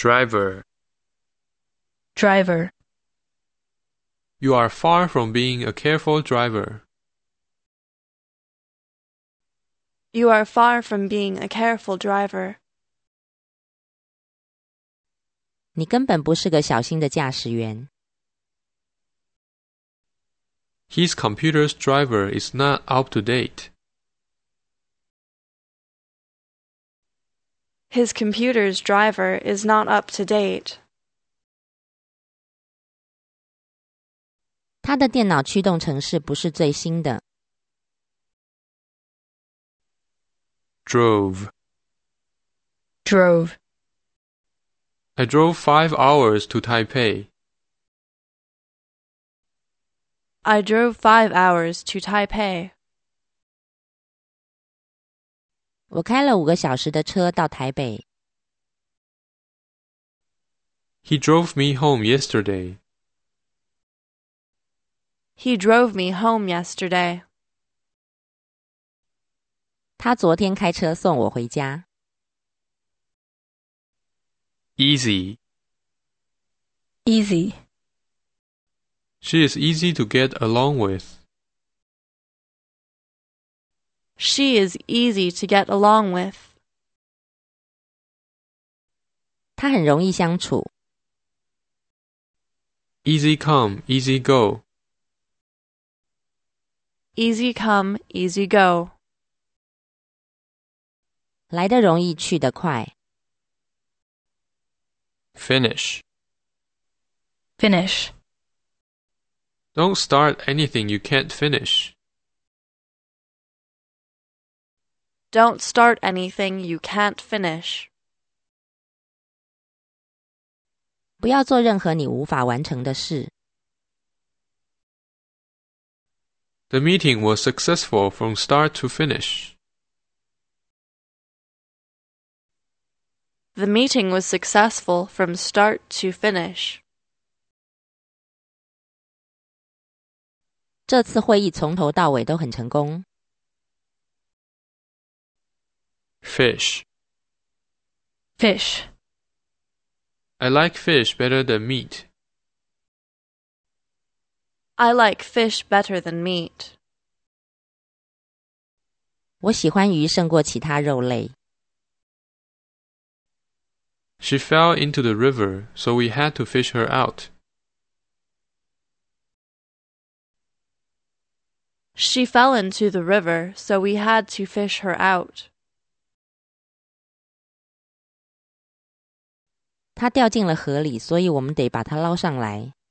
Driver. Driver. You are far from being a careful driver. You are far from being a careful driver. 你根本不是个小心的驾驶员。 His computer's driver is not up to date. His computer's driver is not up to date. 他的电脑驱动程式不是最新的。 Drove. Drove. I drove 5 hours to Taipei. I drove 5 hours to Taipei. 我开了5个小时的车到台北。 He drove me home yesterday. He drove me home yesterday. 他昨天开车送我回家。 Easy. Easy. She is easy to get along with. She is easy to get along with. 他很容易相处。 Easy come, easy go. Easy come, easy go. 来得容易，去得快。 Finish. Finish. Don't start anything you can't finish. Don't start anything you can't finish. 不要做任何你无法完成的事。 The meeting was successful from start to finish. The meeting was successful from start to finish. 这次会议从头到尾都很成功。 Fish. Fish. I like fish better than meat. I like fish better than meat. 我喜欢鱼胜过其他肉类。 She fell into the river, so we had to fish her out. She fell into the river, so we had to fish her out. 她掉进了河里，所以我们得把她捞上来。